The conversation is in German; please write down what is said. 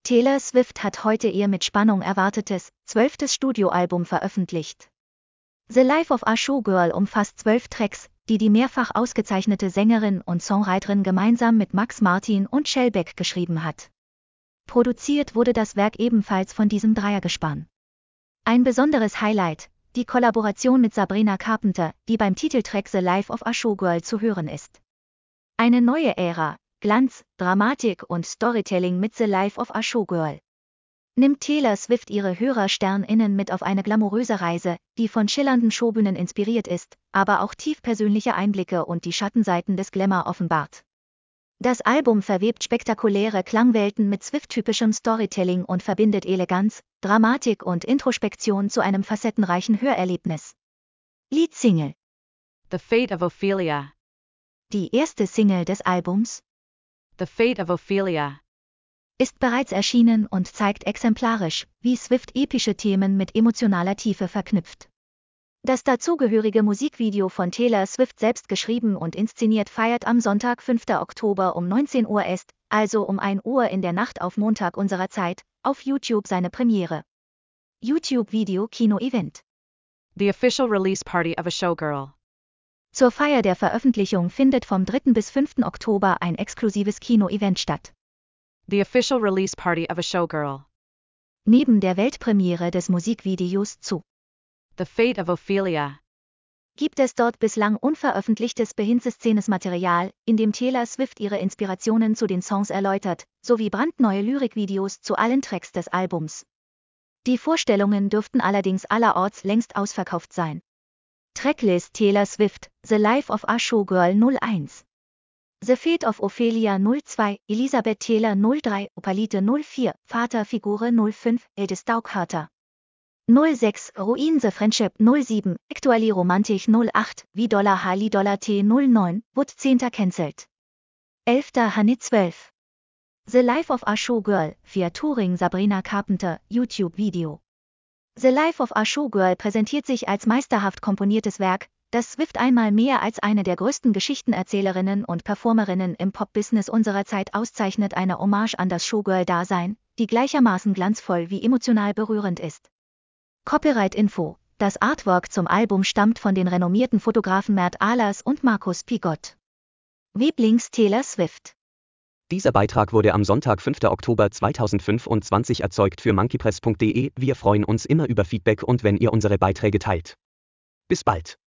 Taylor Swift hat heute ihr mit Spannung erwartetes 12. Studioalbum veröffentlicht. The Life of a Showgirl umfasst 12 Tracks, die die mehrfach ausgezeichnete Sängerin und Songwriterin gemeinsam mit Max Martin und Shellback geschrieben hat. Produziert wurde das Werk ebenfalls von diesem Dreiergespann. Ein besonderes Highlight, die Kollaboration mit Sabrina Carpenter, die beim Titeltrack The Life of a Showgirl zu hören ist. Eine neue Ära, Glanz, Dramatik und Storytelling mit The Life of a Showgirl. Nimmt Taylor Swift ihre HörersternInnen mit auf eine glamouröse Reise, die von schillernden Showbühnen inspiriert ist, aber auch tief persönliche Einblicke und die Schattenseiten des Glamour offenbart. Das Album verwebt spektakuläre Klangwelten mit Swift-typischem Storytelling und verbindet Eleganz, Dramatik und Introspektion zu einem facettenreichen Hörerlebnis. Leadsingle: The Fate of Ophelia. Die erste Single des Albums, The Fate of Ophelia, ist bereits erschienen und zeigt exemplarisch, wie Swift epische Themen mit emotionaler Tiefe verknüpft. Das dazugehörige Musikvideo von Taylor Swift selbst geschrieben und inszeniert feiert am Sonntag, 5. Oktober um 19 Uhr ist, also um 1 Uhr in der Nacht auf Montag unserer Zeit, auf YouTube seine Premiere. YouTube-Video Kino-Event. The Official Release Party of a Showgirl. Zur Feier der Veröffentlichung findet vom 3. bis 5. Oktober ein exklusives Kino-Event statt. The Official Release Party of a Showgirl. Neben der Weltpremiere des Musikvideos zu The Fate of Ophelia gibt es dort bislang unveröffentlichtes Behind-the-Scenes-Material, in dem Taylor Swift ihre Inspirationen zu den Songs erläutert, sowie brandneue Lyrikvideos zu allen Tracks des Albums. Die Vorstellungen dürften allerdings allerorts längst ausverkauft sein. Tracklist: Taylor Swift, The Life of a Showgirl 01. The Fate of Ophelia 02, Elizabeth Taylor 03, Opalite 04, Vaterfigur 05, Eldest Daugharter 06, Ruin the Friendship 07, Actually Romantic 08, Wie Dollar Hali Dollar T 09, Wood 10. Cancelled. 11. Honey 12. The Life of a Showgirl, Featuring Sabrina Carpenter, YouTube-Video. The Life of a Showgirl präsentiert sich als meisterhaft komponiertes Werk, das Swift einmal mehr als eine der größten Geschichtenerzählerinnen und Performerinnen im Pop-Business unserer Zeit auszeichnet, eine Hommage an das Showgirl-Dasein, die gleichermaßen glanzvoll wie emotional berührend ist. Copyright-Info: Das Artwork zum Album stammt von den renommierten Fotografen Mert Ahlers und Markus Pigot. Weblinks: Taylor Swift. Dieser Beitrag wurde am Sonntag, 5. Oktober 2025 erzeugt für monkeypress.de. Wir freuen uns immer über Feedback und wenn ihr unsere Beiträge teilt. Bis bald.